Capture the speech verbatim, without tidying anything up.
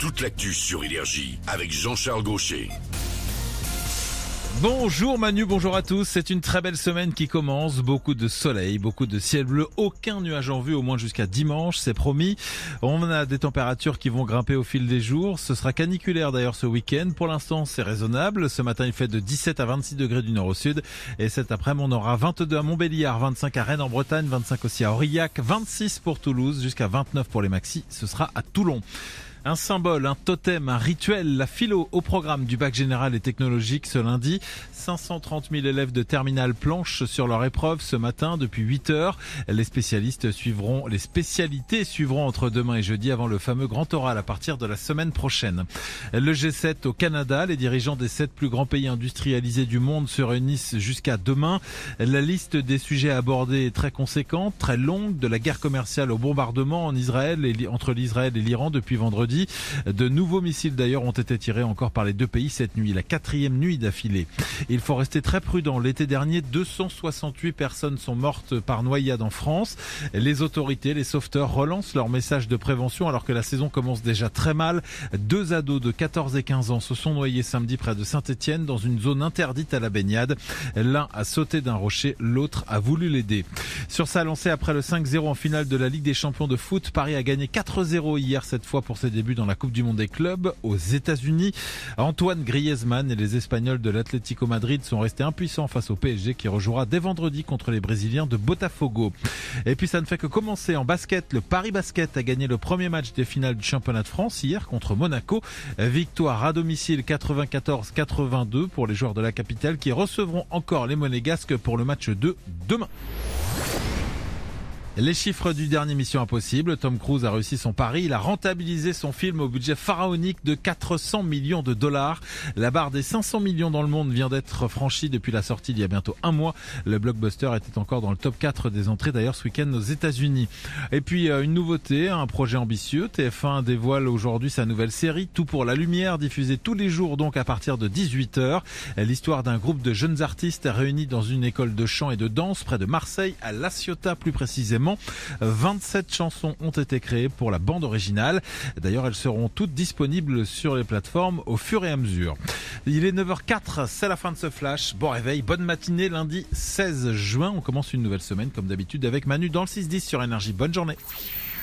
toute l'actu sur Énergie avec Jean-Charles Gaucher. Bonjour Manu, bonjour à tous. C'est une très belle semaine qui commence. Beaucoup de soleil, beaucoup de ciel bleu, aucun nuage en vue, au moins jusqu'à dimanche, c'est promis. On a des températures qui vont grimper au fil des jours. Ce sera caniculaire d'ailleurs ce week-end. Pour l'instant, c'est raisonnable. Ce matin, il fait de dix-sept à vingt-six degrés du nord au sud. Et cet après-midi, on aura vingt-deux à Montbéliard, vingt-cinq à Rennes en Bretagne, vingt-cinq aussi à Aurillac, vingt-six pour Toulouse, jusqu'à vingt-neuf pour les maxis. Ce sera à Toulon. Un symbole, un totem, un rituel, la philo au programme du bac général et technologique ce lundi. cinq cent trente mille élèves de terminale planchent sur leur épreuve ce matin depuis huit heures. Les spécialistes suivront, les spécialités suivront entre demain et jeudi avant le fameux grand oral à partir de la semaine prochaine. Le G sept au Canada, les dirigeants des sept plus grands pays industrialisés du monde se réunissent jusqu'à demain. La liste des sujets abordés est très conséquente, très longue, de la guerre commerciale au bombardement en Israël et entre l'Israël et l'Iran depuis vendredi. De nouveaux missiles d'ailleurs ont été tirés encore par les deux pays cette nuit, la quatrième nuit d'affilée. Il faut rester très prudent. L'été dernier, deux cent soixante-huit personnes sont mortes par noyade en France. Les autorités, les sauveteurs relancent leur message de prévention alors que la saison commence déjà très mal. Deux ados de quatorze et quinze ans se sont noyés samedi près de Saint-Étienne dans une zone interdite à la baignade. L'un a sauté d'un rocher, l'autre a voulu l'aider. Sur sa lancée après le cinq zéro en finale de la Ligue des champions de foot, Paris a gagné quatre zéro hier cette fois pour ses débuts dans la Coupe du Monde des clubs aux États-Unis. Antoine Griezmann et les Espagnols de l'Atlético Madrid sont restés impuissants face au P S G qui rejouera dès vendredi contre les Brésiliens de Botafogo. Et puis ça ne fait que commencer en basket. Le Paris Basket a gagné le premier match des finales du championnat de France hier contre Monaco. Victoire à domicile quatre-vingt-quatorze à quatre-vingt-deux pour les joueurs de la capitale qui recevront encore les Monégasques pour le match de demain. Les chiffres du dernier Mission Impossible. Tom Cruise a réussi son pari. Il a rentabilisé son film au budget pharaonique de quatre cents millions de dollars. La barre des cinq cents millions dans le monde vient d'être franchie depuis la sortie il y a bientôt un mois. Le blockbuster était encore dans le top quatre des entrées d'ailleurs ce week-end aux États-Unis. Et puis une nouveauté, un projet ambitieux. T F un dévoile aujourd'hui sa nouvelle série Tout pour la lumière, diffusée tous les jours donc à partir de dix-huit heures. L'histoire d'un groupe de jeunes artistes réunis dans une école de chant et de danse près de Marseille, à La Ciotat plus précisément. vingt-sept chansons ont été créées pour la bande originale. D'ailleurs, elles seront toutes disponibles sur les plateformes au fur et à mesure. Il est neuf heures quatre, c'est la fin de ce flash. Bon réveil, bonne matinée, lundi seize juin. On commence une nouvelle semaine comme d'habitude avec Manu dans le six dix sur Énergie. Bonne journée.